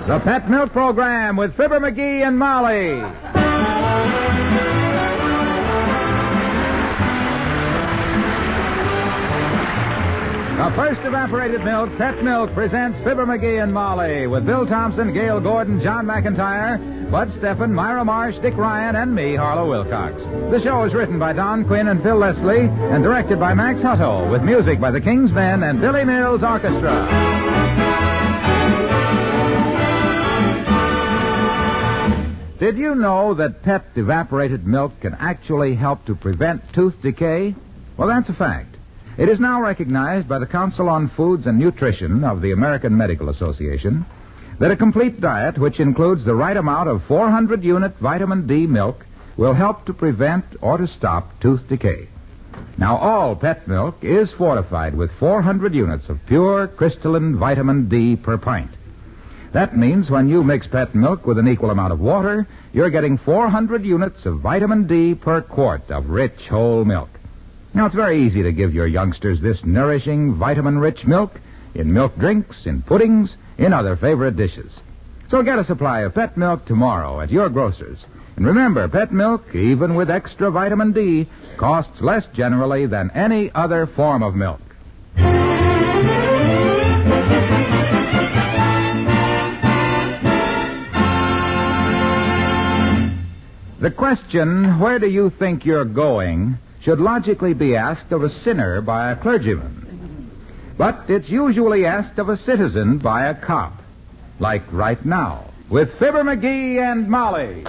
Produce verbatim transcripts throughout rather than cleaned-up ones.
The Pet Milk Program with Fibber McGee and Molly. The first evaporated milk, Pet Milk, presents Fibber McGee and Molly with Bill Thompson, Gail Gordon, John McIntyre, Bud Steffen, Myra Marsh, Dick Ryan, and me, Harlow Wilcox. The show is written by Don Quinn and Phil Leslie and directed by Max Hutto with music by the King's Men and Billy Mills Orchestra. Did you know that Pet evaporated milk can actually help to prevent tooth decay? Well, that's a fact. It is now recognized by the Council on Foods and Nutrition of the American Medical Association that a complete diet, which includes the right amount of four hundred unit vitamin D milk, will help to prevent or to stop tooth decay. Now, all Pet milk is fortified with four hundred units of pure crystalline vitamin D per pint. That means when you mix Pet milk with an equal amount of water, you're getting four hundred units of vitamin D per quart of rich whole milk. Now, it's very easy to give your youngsters this nourishing, vitamin-rich milk in milk drinks, in puddings, in other favorite dishes. So get a supply of Pet milk tomorrow at your grocer's. And remember, Pet milk, even with extra vitamin D, costs less generally than any other form of milk. The question, where do you think you're going, should logically be asked of a sinner by a clergyman. But it's usually asked of a citizen by a cop. Like right now, with Fibber McGee and Molly.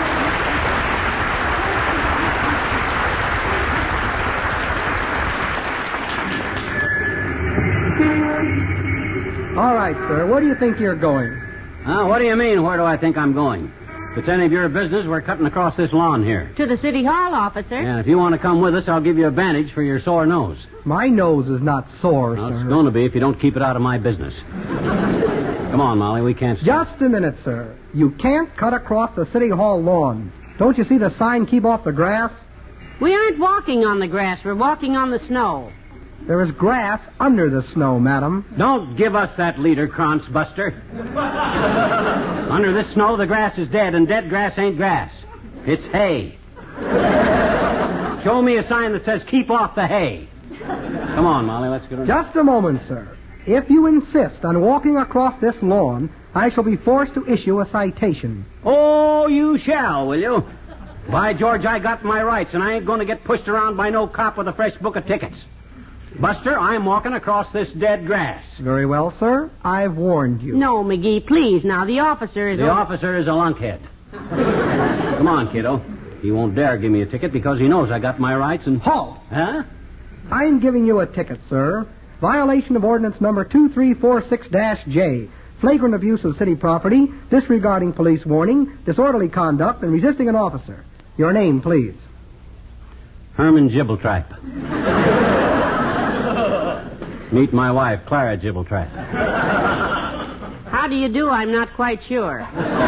All right, sir. Where do you think you're going? Uh, what do you mean, where do I think I'm going? If it's any of your business, we're cutting across this lawn here. To the City Hall, officer. And if you want to come with us, I'll give you a bandage for your sore nose. My nose is not sore, Well, sir. it's going to be if you don't keep it out of my business. Come on, Molly, we can't stay. Just a minute, sir. You can't cut across the City Hall lawn. Don't you see the sign, keep off the grass? We aren't walking on the grass. We're walking on the snow. There is grass under the snow, madam. Don't give us that leader, Krantz Buster. Under this snow, the grass is dead, and dead grass ain't grass. It's hay. Show me a sign that says, keep off the hay. Come on, Molly, let's get on. Just a moment, sir. If you insist on walking across this lawn, I shall be forced to issue a citation. Oh, you shall, will you? By George, I got my rights, and I ain't going to get pushed around by no cop with a fresh book of tickets. Buster, I'm walking across this dead grass. Very well, sir. I've warned you. No, McGee, please. Now, the officer is... The a... officer is a lunkhead. Come on, kiddo. He won't dare give me a ticket because he knows I got my rights and... Halt! Huh? I'm giving you a ticket, sir. Violation of ordinance number two three four six J. Flagrant abuse of city property, disregarding police warning, disorderly conduct, and resisting an officer. Your name, please. Herman Gibbletripe. Meet my wife, Clara Gibbletripe. How do you do? I'm not quite sure.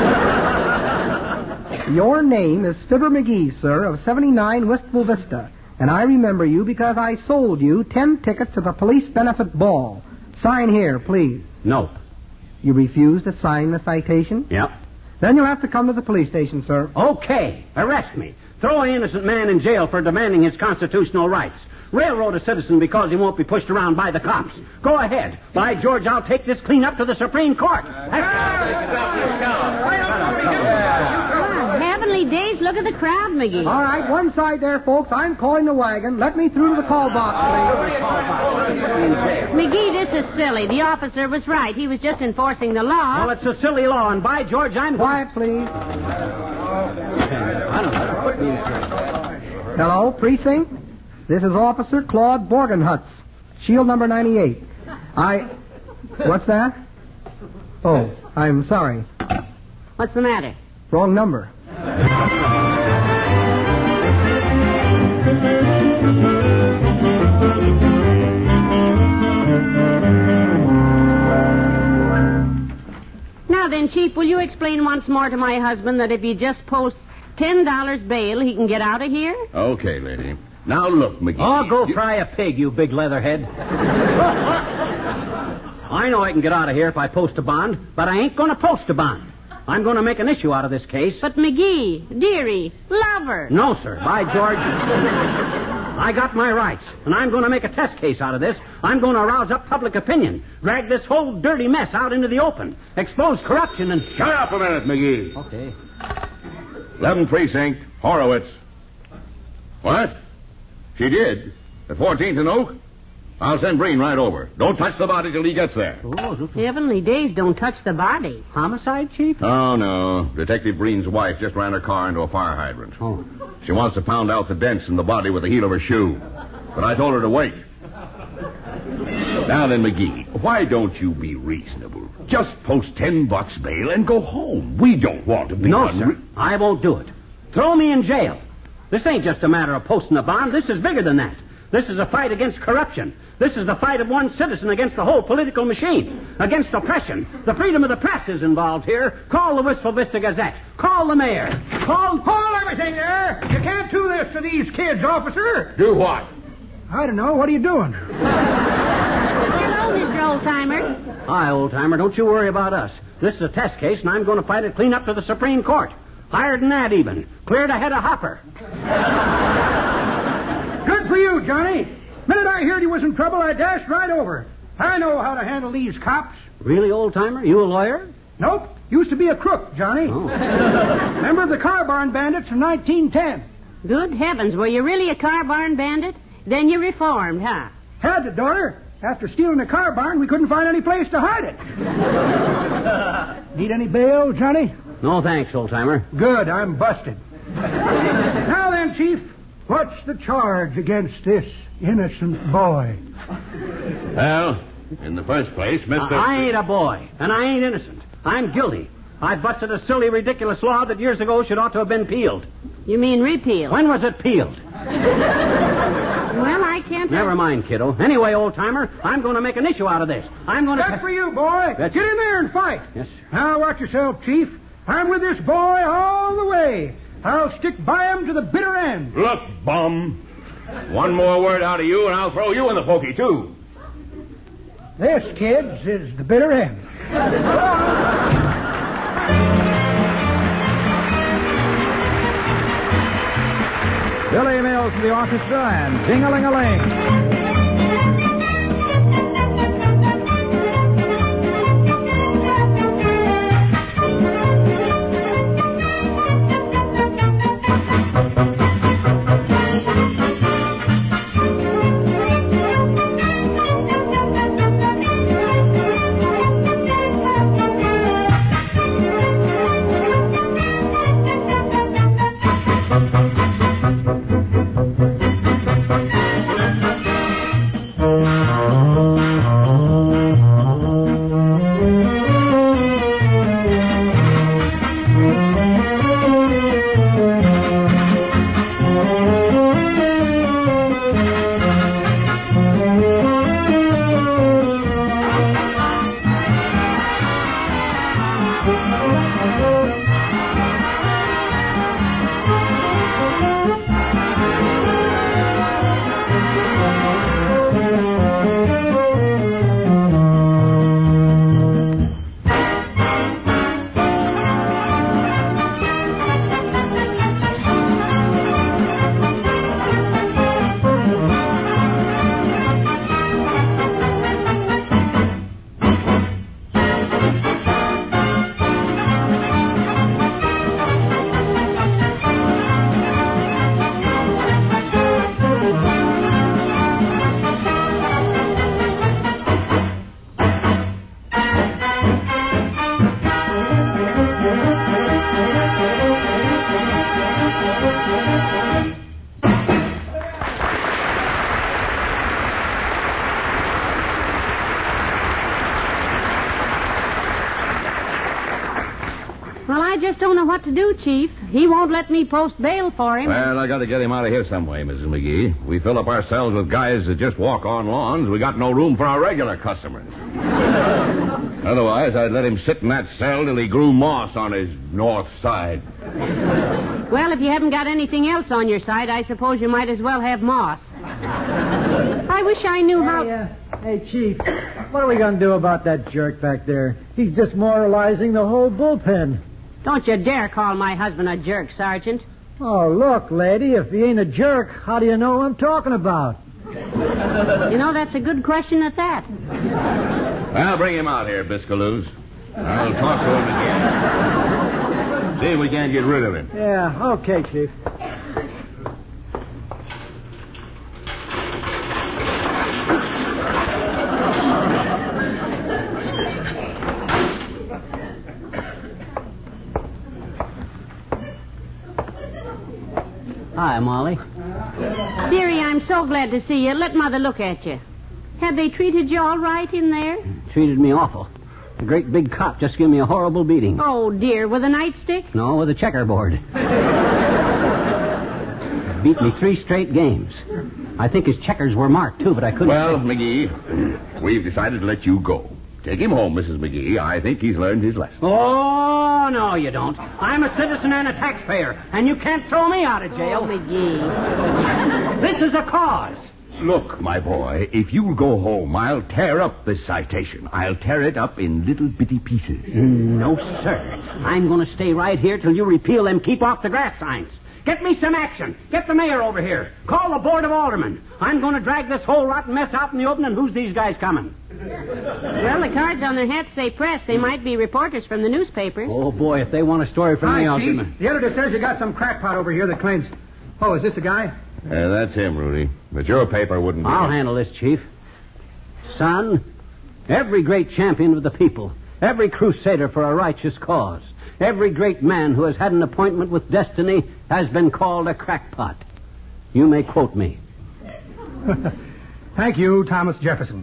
Your name is Fibber McGee, sir, of seventy-nine Wistful Vista. And I remember you because I sold you ten tickets to the police benefit ball. Sign here, please. Nope. You refuse to sign the citation? Yep. Then you'll have to come to the police station, sir. Okay. Arrest me. Throw an innocent man in jail for demanding his constitutional rights. Railroad a citizen because he won't be pushed around by the cops. Go ahead. By George, I'll take this clean up to the Supreme Court. Heavenly days, look at the crowd, McGee. All right, one side there, folks. I'm calling the wagon. Let me through to the call box, please. McGee, this is silly. The officer was right. He was just enforcing the law. Well, it's a silly law, and by George, I'm... Quiet, please. I don't know. Put me in jail. Hello, precinct? This is Officer Claude Borgenhutz, shield number ninety-eight. I... What's that? Oh, I'm sorry. What's the matter? Wrong number. Now then, Chief, will you explain once more to my husband that if he just posts ten dollars bail, he can get out of here? Okay, lady. Now, look, McGee. Oh, go you... fry a pig, you big leatherhead. I know I can get out of here if I post a bond, but I ain't going to post a bond. I'm going to make an issue out of this case. But McGee, dearie, lover. No, sir. By George. I got my rights, and I'm going to make a test case out of this. I'm going to arouse up public opinion, drag this whole dirty mess out into the open, expose corruption, and... Shut up a minute, McGee. Okay. eleventh Precinct, Horowitz. What? She did? At fourteenth and Oak? I'll send Breen right over. Don't touch the body till he gets there. Oh, Heavenly days, don't touch the body. homicide, Chief? Oh, no. Detective Breen's wife just ran her car into a fire hydrant. Oh. She wants to pound out the dents in the body with the heel of her shoe. But I told her to wait. Now then, McGee, why don't you be reasonable? Just post ten bucks bail and go home. We don't want to be... No, unre- sir. I won't do it. Throw me in jail. This ain't just a matter of posting a bond. This is bigger than that. This is a fight against corruption. This is the fight of one citizen against the whole political machine, against oppression. The freedom of the press is involved here. Call the Wistful Vista Gazette. Call the mayor. Call... Hold everything there. You can't do this to these kids, officer. Do what? I don't know. What are you doing? Hello, Mister Oldtimer. Hi, old-timer. Don't you worry about us. This is a test case, and I'm going to fight it clean up to the Supreme Court. Higher than that, even. Cleared ahead of Hopper. Good for you, Johnny. Minute I heard you was in trouble, I dashed right over. I know how to handle these cops. Really, old-timer? You a lawyer? Nope. Used to be a crook, Johnny. Oh. Member of the car barn bandits in nineteen ten. Good heavens, were you really a car barn bandit? Then you reformed, huh? Had to, daughter. After stealing the car barn, we couldn't find any place to hide it. Need any bail, Johnny? No, thanks, old-timer. Good, I'm busted. Now then, Chief, what's the charge against this innocent boy? Well, in the first place, Mister I ain't a boy, and I ain't innocent. I'm guilty. I busted a silly, ridiculous law that years ago should ought to have been peeled. You mean repeal? When was it peeled? Well, I can't... Never mind, kiddo. Anyway, old-timer, I'm going to make an issue out of this. I'm going to... Good for you, boy. That's- Get in there and fight. Yes, sir. Now watch yourself, Chief. I'm with this boy all the way. I'll stick by him to the bitter end. Look, bum. One more word out of you, and I'll throw you in the pokey, too. This, kids, is the bitter end. Billy Mills to the orchestra and Ding-a-ling-a-ling. Well, I just don't know what to do, Chief. He won't let me post bail for him. Well, I got to get him out of here some way, Missus McGee. We fill up ourselves with guys that just walk on lawns. We got no room for our regular customers. Otherwise, I'd let him sit in that cell till he grew moss on his north side. Well, if you haven't got anything else on your side, I suppose you might as well have moss. I wish I knew how... Hey, uh, hey, Chief. What are we going to do about that jerk back there? He's demoralizing the whole bullpen. Don't you dare call my husband a jerk, Sergeant. Oh, look, lady, if he ain't a jerk, how do you know what I'm talking about? You know, that's a good question at that. Well, bring him out here, Biscaloos. I'll talk to him again. See if we can't get rid of him. Yeah, okay, Chief. Hi, Molly. Dearie, I'm so glad to see you. Let Mother look at you. Have they treated you all right in there? Treated me awful. The great big cop just gave me a horrible beating. Oh, dear. With a nightstick? No, with a checkerboard. Beat me three straight games. I think his checkers were marked, too, but I couldn't... Well, say... McGee, we've decided to let you go. Take him home, Missus McGee. I think he's learned his lesson. Oh, no, you don't. I'm a citizen and a taxpayer, and you can't throw me out of jail. Oh, McGee. This is a cause. Look, my boy, if you'll go home, I'll tear up this citation. I'll tear it up in little bitty pieces. No, sir. I'm going to stay right here till you repeal them keep off the grass signs. Get me some action. Get the mayor over here. Call the board of aldermen. I'm going to drag this whole rotten mess out in the open, and who's these guys coming? Well, the cards on their hats say press. They might be reporters from the newspapers. Oh, boy, if they want a story from Hi, me, I'll Chief. give them... The editor says you got some crackpot over here that claims... Oh, is this a guy? Uh, that's him, Rudy. But your paper wouldn't be... I'll handle this, Chief. Son, every great champion of the people, every crusader for a righteous cause, every great man who has had an appointment with destiny has been called a crackpot. You may quote me. Thank you, Thomas Jefferson.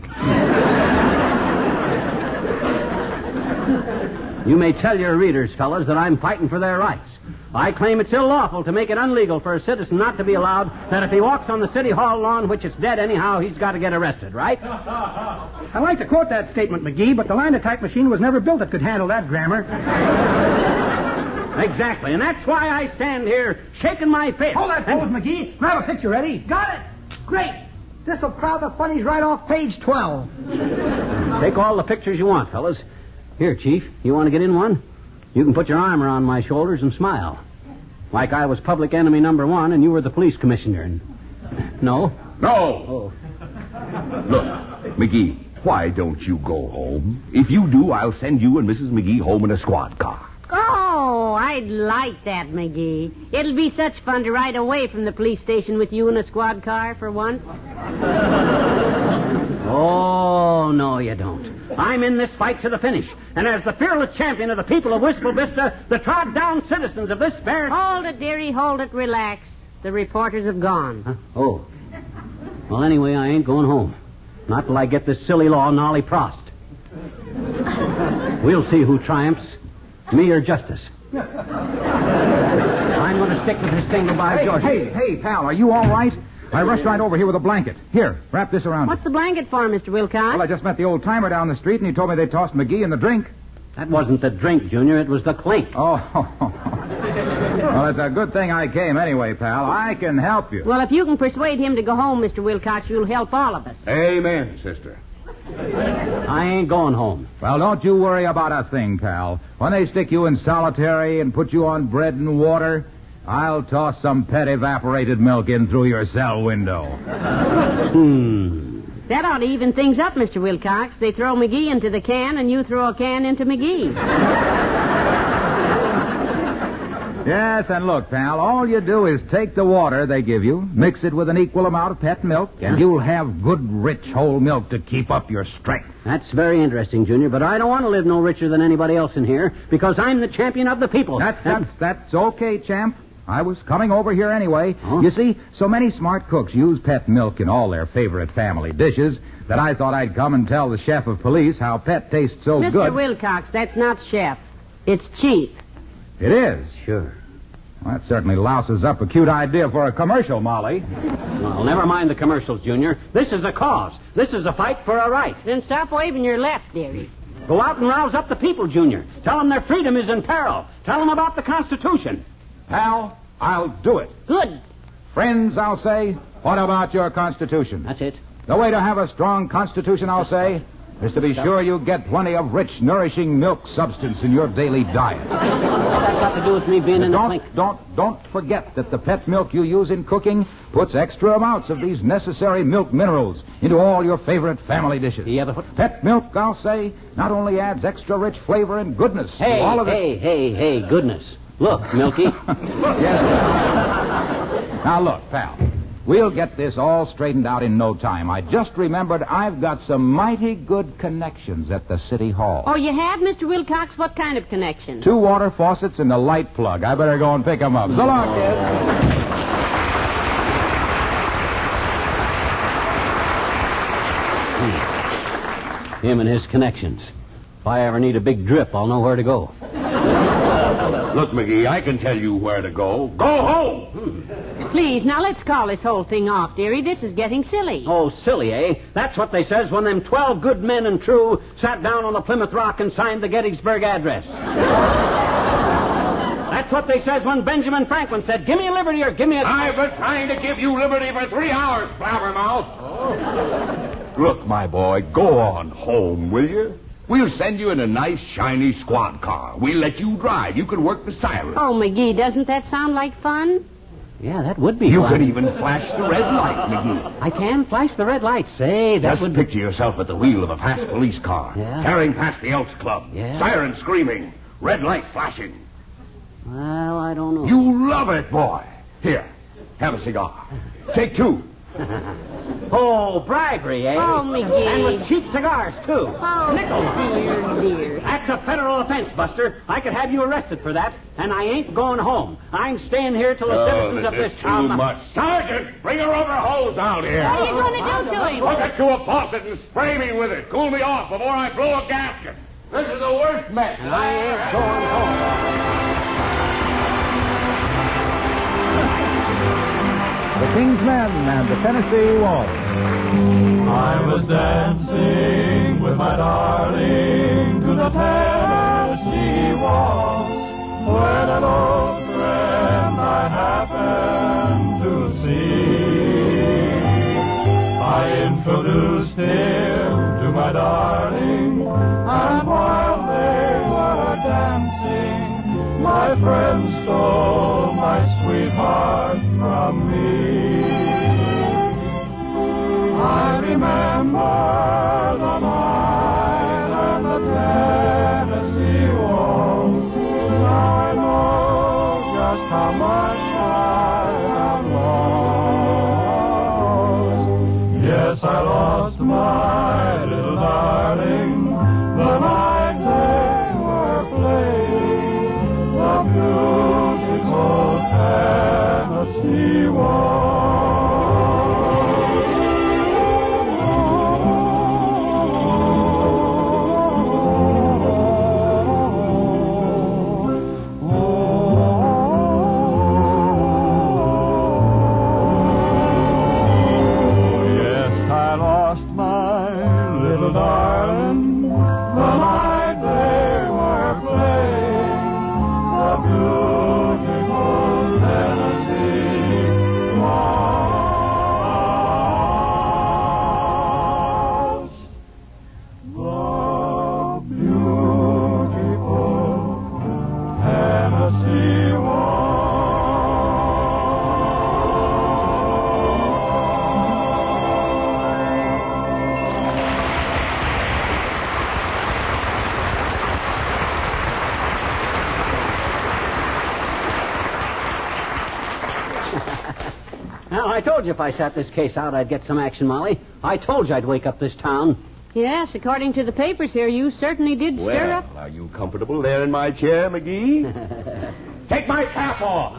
You may tell your readers, fellas, that I'm fighting for their rights. I claim it's unlawful to make it unlegal for a citizen not to be allowed that if he walks on the city hall lawn, which is dead anyhow, he's got to get arrested, right? I'd like to quote that statement, McGee, but the linotype machine was never built that could handle that grammar. Exactly, and that's why I stand here shaking my fist. Hold that pose, McGee. Grab a picture, Eddie. Got it. Great. This'll crowd the funnies right off page twelve. Take all the pictures you want, fellas. Here, Chief, you want to get in one? You can put your arm around my shoulders and smile. Like I was public enemy number one and you were the police commissioner. And... No? No! Oh. Look, McGee, why don't you go home? If you do, I'll send you and Missus McGee home in a squad car. Oh, I'd like that, McGee. It'll be such fun to ride away from the police station with you in a squad car for once. Oh, no, you don't. I'm in this fight to the finish. And as the fearless champion of the people of Wistful Vista, the trod-down citizens of this fair... Hold it, dearie, hold it, relax. The reporters have gone. Huh? Oh. Well, anyway, I ain't going home. Not till I get this silly law nolly prost. We'll see who triumphs, me or justice. I'm going to stick with this thing by Hey, George. hey, hey, pal, are you all right? I rushed right over here with a blanket. Here, wrap this around What's you. the blanket for, Mister Wilcox? Well, I just met the old timer down the street, and he told me they tossed McGee in the drink. That wasn't the drink, Junior. It was the clink. Oh, well, it's a good thing I came anyway, pal. I can help you. Well, if you can persuade him to go home, Mister Wilcox, you'll help all of us. Amen, sister. I ain't going home. Well, don't you worry about a thing, pal. When they stick you in solitary and put you on bread and water, I'll toss some pet evaporated milk in through your cell window. Hmm. That ought to even things up, Mister Wilcox. They throw McGee into the can, and you throw a can into McGee. Yes, and look, pal, all you do is take the water they give you, mix it with an equal amount of pet milk, and you'll have good, rich, whole milk to keep up your strength. That's very interesting, Junior, but I don't want to live no richer than anybody else in here because I'm the champion of the people. That's, And- that's, that's okay, champ. I was coming over here anyway. Huh? You see, so many smart cooks use pet milk in all their favorite family dishes that I thought I'd come and tell the chef of police how pet tastes so Mister good. Wilcox, that's not chef. It's chief. It is. Sure. Well, that certainly louses up a cute idea for a commercial, Molly. Well, never mind the commercials, Junior. This is a cause. This is a fight for a right. Then stop waving your left, dearie. Go out and rouse up the people, Junior. Tell them their freedom is in peril. Tell them about the Constitution. Pal, I'll do it. Good. Friends, I'll say, what about your Constitution? That's it. The way to have a strong Constitution, I'll say, is to be sure you get plenty of rich, nourishing milk substance in your daily diet. What's that got to do with me being in the Don't, clink? don't, don't forget that the pet milk you use in cooking puts extra amounts of these necessary milk minerals into all your favorite family dishes. Yeah, but what... Pet milk, I'll say, not only adds extra rich flavor and goodness Hey, to all of hey, this... hey, hey, goodness. Look, Milky. Yes. Now, look, pal. We'll get this all straightened out in no time. I just remembered I've got some mighty good connections at the City Hall. Oh, you have, Mister Wilcox? What kind of connection? Two water faucets and a light plug. I better go and pick them up. So long, kid. Him and his connections. If I ever need a big drip, I'll know where to go. Look, McGee, I can tell you where to go. Go home! Please, now let's call this whole thing off, dearie. This is getting silly. Oh, silly, eh? That's what they says when them twelve good men and true sat down on the Plymouth Rock and signed the Gettysburg Address. That's what they says when Benjamin Franklin said, give me a liberty or give me a... I've been trying to give you liberty for three hours, blabbermouth. Oh. Look, my boy, go on home, will you? We'll send you in a nice, shiny squad car. We'll let you drive. You can work the siren. Oh, McGee, doesn't that sound like fun? Yeah, that would be You fun. can even flash the red light, McGee. I can flash the red light. Say, that Just would... picture yourself at the wheel of a fast police car. Yeah. Carrying past the Elks Club. Yeah. Siren screaming. Red light flashing. Well, I don't know. You love it, boy. Here, have a cigar. Take two. Oh, bribery, eh? Oh, McGee. And with cheap cigars, too. Oh, Nickels. dear, dear. That's a federal offense, Buster. I could have you arrested for that, and I ain't going home. I'm staying here till the Oh, citizens this of this is town... too much. Sergeant, bring a rubber hose out here. What are you going to do to him? Hook it to a faucet and spray me with it. Cool me off before I blow a gasket. This is the worst mess. And I ain't going home. The King's Men and the Tennessee Waltz. I was dancing with my darling to the Tennessee Waltz when an old friend I happened to see. I introduced him to my darling, and while they were dancing, my friend stole my sweetheart from me. I remember the night and the Tennessee Waltz. Now I know just how much I have lost. Yes, I lost my little darling the night they were playing the beautiful Tennessee Waltz. Well, I told you if I sat this case out, I'd get some action, Molly. I told you I'd wake up this town. Yes, according to the papers here, you certainly did stir Well, up. are you comfortable there in my chair, McGee? Take my cap off.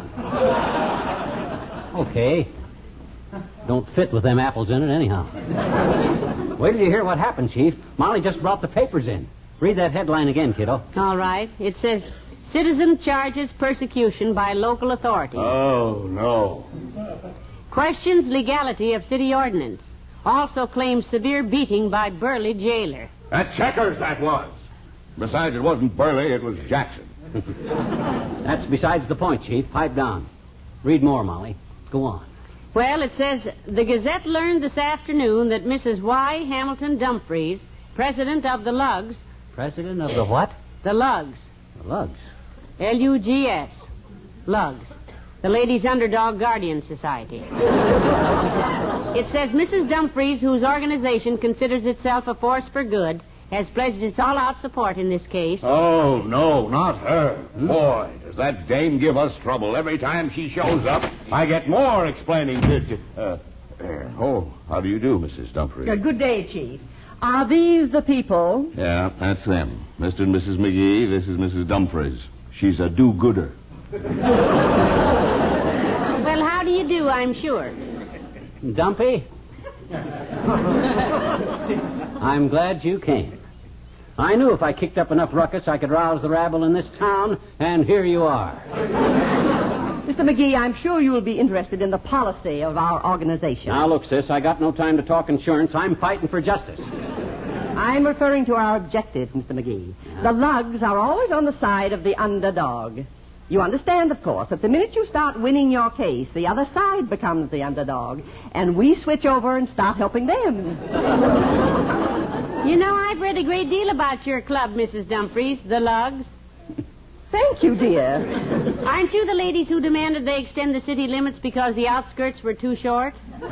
Okay. Don't fit with them apples in it anyhow. Wait till you hear what happened, Chief. Molly just brought the papers in. Read that headline again, kiddo. All right. It says, Citizen charges persecution by local authorities. Oh, no. Questions legality of city ordinance. Also claims severe beating by Burley jailer. At Checkers, that was. Besides, it wasn't Burley, it was Jackson. That's besides the point, Chief. Pipe down. Read more, Molly. Go on. Well, it says, the Gazette learned this afternoon that Missus Y. Hamilton Dumfries president of the Lugs. President of the what? The Lugs. The Lugs. L U G S. Lugs. The Ladies' Underdog Guardian Society. It says Missus Dumfries, whose organization considers itself a force for good, has pledged its all-out support in this case. Oh, no, not her. Boy, does that dame give us trouble. Every time she shows up, I get more explaining to... to uh, uh, oh, how do you do, Missus Dumfries? Uh, good day, Chief. Are these the people? Yeah, that's them. Mister and Missus McGee, this is Missus Dumfries. She's a do-gooder. Well, how do you do, I'm sure. Dumpy? I'm glad you came. I knew if I kicked up enough ruckus, I could rouse the rabble in this town, and here you are. Mister McGee, I'm sure you'll be interested in the policy of our organization. Now, look, sis, I got no time to talk insurance. I'm fighting for justice. I'm referring to our objectives, Mister McGee. Yeah. The Lugs are always on the side of the underdog. You understand, of course, that the minute you start winning your case, the other side becomes the underdog, and we switch over and start helping them. You know, I've read a great deal about your club, Missus Dumfries, the Lugs. Thank you, dear. Aren't you the ladies who demanded they extend the city limits because the outskirts were too short?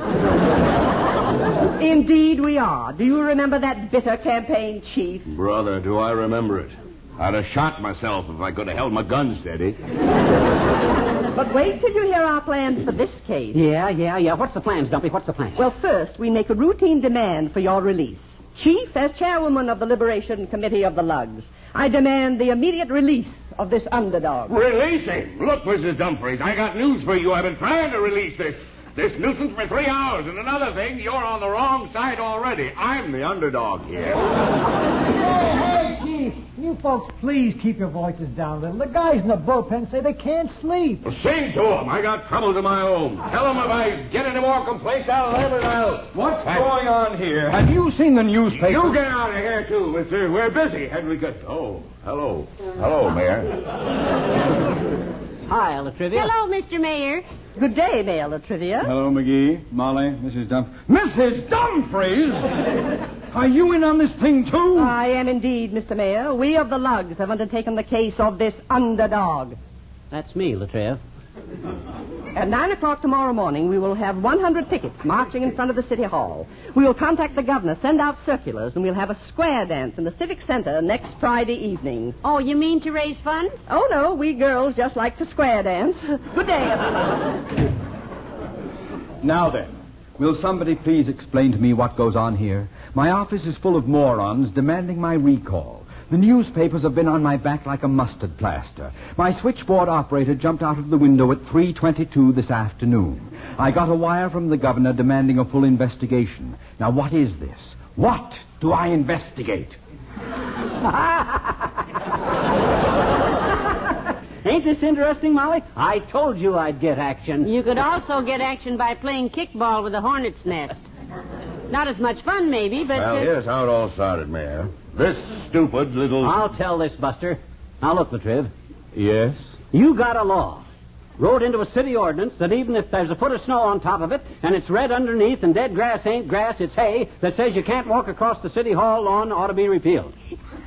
Indeed we are. Do you remember that bitter campaign, Chief? Brother, do I remember it. I'd have shot myself if I could have held my gun steady. But wait till you hear our plans for this case. Yeah, yeah, yeah. What's the plans, Dumpy? What's the plan? Well, first, we make a routine demand for your release. Chief, as chairwoman of the Liberation Committee of the Lugs, I demand the immediate release of this underdog. Release him? Look, Missus Dumfries, I got news for you. I've been trying to release this this nuisance for three hours. And another thing, you're on the wrong side already. I'm the underdog here. Hey, hey, Chief, you folks please keep your voices down a little. The guys in the bullpen say they can't sleep. Well, sing to them. I got troubles of my own. Tell them if I get any more complaints, I'll let it out. What's I... going on here? Have you seen the newspaper? You get out of here, too, mister. We're busy. Had we got... Oh, hello. Hello, Mayor. Hi, Latrivia. Hello, Mister Mayor. Good day, Mayor Latrivia. Hello, McGee, Molly, Missus Dumf... Missus Dumfries! Are you in on this thing, too? I am indeed, Mister Mayor. We of the Lugs have undertaken the case of this underdog. That's me, Latrivia. At nine o'clock tomorrow morning, we will have one hundred pickets marching in front of the City Hall. We will contact the governor, send out circulars, and we'll have a square dance in the Civic Center next Friday evening. Oh, you mean to raise funds? Oh, no, we girls just like to square dance. Good day, everyone. Now then, will somebody please explain to me what goes on here? My office is full of morons demanding my recall. The newspapers have been on my back like a mustard plaster. My switchboard operator jumped out of the window at three twenty-two this afternoon. I got a wire from the governor demanding a full investigation. Now, what is this? What do I investigate? Ain't this interesting, Molly? I told you I'd get action. You could also get action by playing kickball with a hornet's nest. Not as much fun, maybe, but... Well, uh... here's how it all started, Mayor. This stupid little... I'll tell this, Buster. Now, look, Latriv. Yes? You got a law. Wrote into a city ordinance that even if there's a foot of snow on top of it, and it's red underneath, and dead grass ain't grass, it's hay, that says you can't walk across the City Hall lawn ought to be repealed.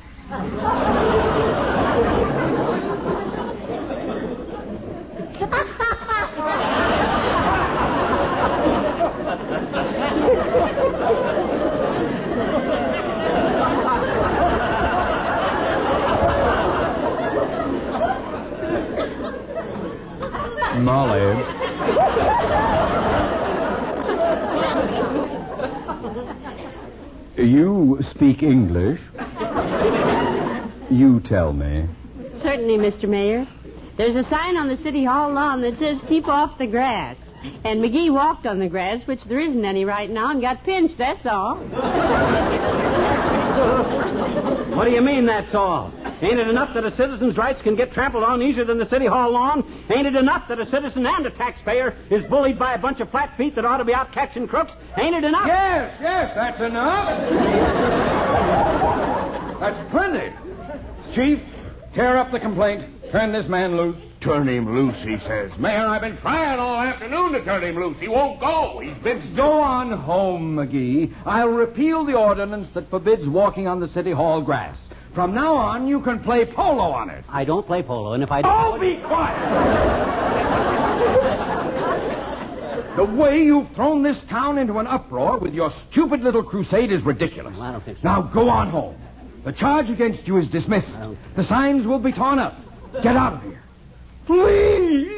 Molly. You speak English? You tell me. Certainly, Mister Mayor. There's a sign on the City Hall lawn that says, keep off the grass. And McGee walked on the grass, which there isn't any right now, and got pinched, that's all. What do you mean, that's all? Ain't it enough that a citizen's rights can get trampled on easier than the City Hall lawn? Ain't it enough that a citizen and a taxpayer is bullied by a bunch of flat feet that ought to be out catching crooks? Ain't it enough? Yes, yes, that's enough. That's plenty. Chief, tear up the complaint. Turn this man loose. Turn him loose, he says. Mayor, I've been trying all afternoon to turn him loose. He won't go. He's been... Go on home, McGee. I'll repeal the ordinance that forbids walking on the City Hall grass. From now on, you can play polo on it. I don't play polo, and if I... Oh, be quiet! The way you've thrown this town into an uproar with your stupid little crusade is ridiculous. Well, I don't think so. Now, go on home. The charge against you is dismissed. The signs will be torn up. Get out of here. Please!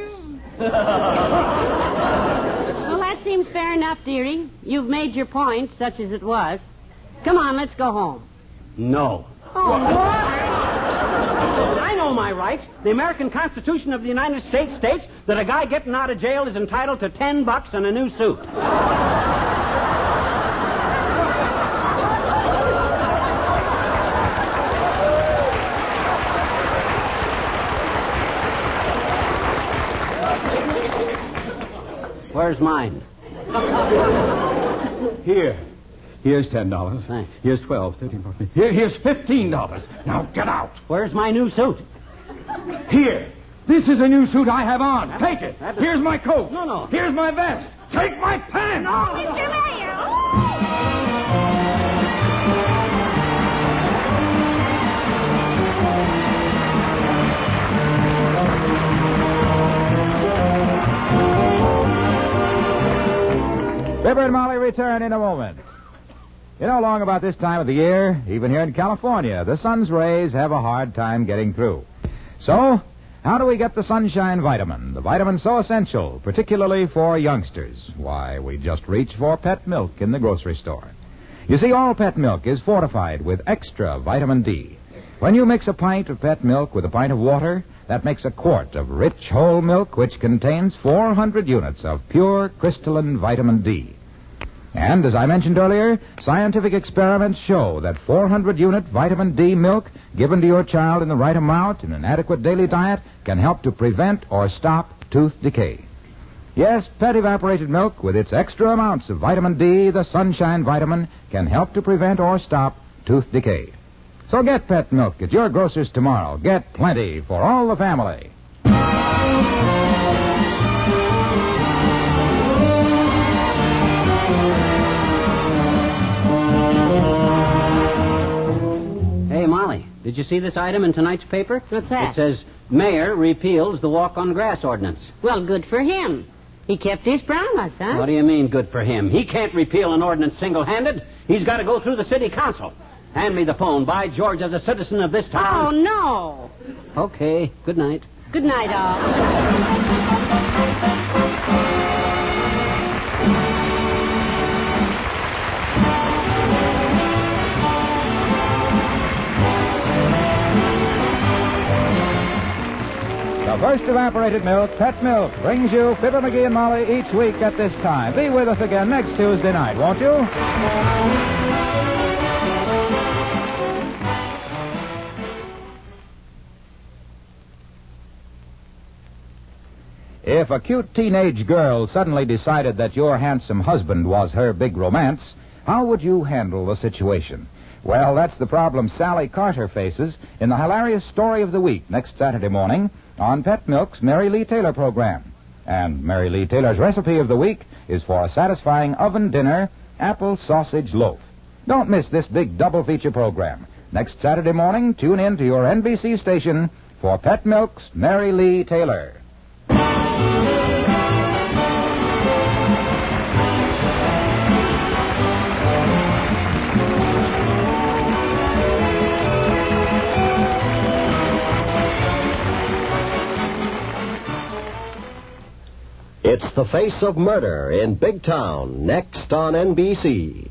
Well, that seems fair enough, dearie. You've made your point, such as it was. Come on, let's go home. No. Oh, I know my rights. The American Constitution of the United States states that a guy getting out of jail is entitled to ten bucks and a new suit. Where's mine? Here. Here's ten dollars. Thanks. Here's twelve, thirteen, fourteen. Here, here's fifteen dollars. Now get out. Where's my new suit? Here. This is a new suit I have on. That- Take it. that- Here's my coat. No, no. Here's my vest. Take my pen. No. Mister Mayor! Fibber and Molly return in a moment. You know, long about this time of the year, even here in California, the sun's rays have a hard time getting through. So, how do we get the sunshine vitamin? The vitamin so essential, particularly for youngsters. Why, we just reach for pet milk in the grocery store. You see, all pet milk is fortified with extra vitamin D. When you mix a pint of pet milk with a pint of water, that makes a quart of rich whole milk which contains four hundred units of pure crystalline vitamin D. And, as I mentioned earlier, scientific experiments show that four hundred unit vitamin D milk given to your child in the right amount in an adequate daily diet can help to prevent or stop tooth decay. Yes, pet evaporated milk with its extra amounts of vitamin D, the sunshine vitamin, can help to prevent or stop tooth decay. So get pet milk at your grocer's tomorrow. Get plenty for all the family. Hey, Molly, did you see this item in tonight's paper? What's that? It says, Mayor repeals the walk-on-grass ordinance. Well, good for him. He kept his promise, huh? What do you mean, good for him? He can't repeal an ordinance single-handed. He's got to go through the city council. Hand me the phone. By George, as a citizen of this Oh, town... no. Okay, good night. Good night, all. The first evaporated milk, Pet Milk, brings you Fibber, McGee, and Molly each week at this time. Be with us again next Tuesday night, won't you? If a cute teenage girl suddenly decided that your handsome husband was her big romance, how would you handle the situation? Well, that's the problem Sally Carter faces in the hilarious story of the week next Saturday morning on Pet Milk's Mary Lee Taylor program. And Mary Lee Taylor's recipe of the week is for a satisfying oven dinner apple sausage loaf. Don't miss this big double feature program. Next Saturday morning, tune in to your N B C station for Pet Milk's Mary Lee Taylor. It's The Face of Murder in Big Town, next on N B C.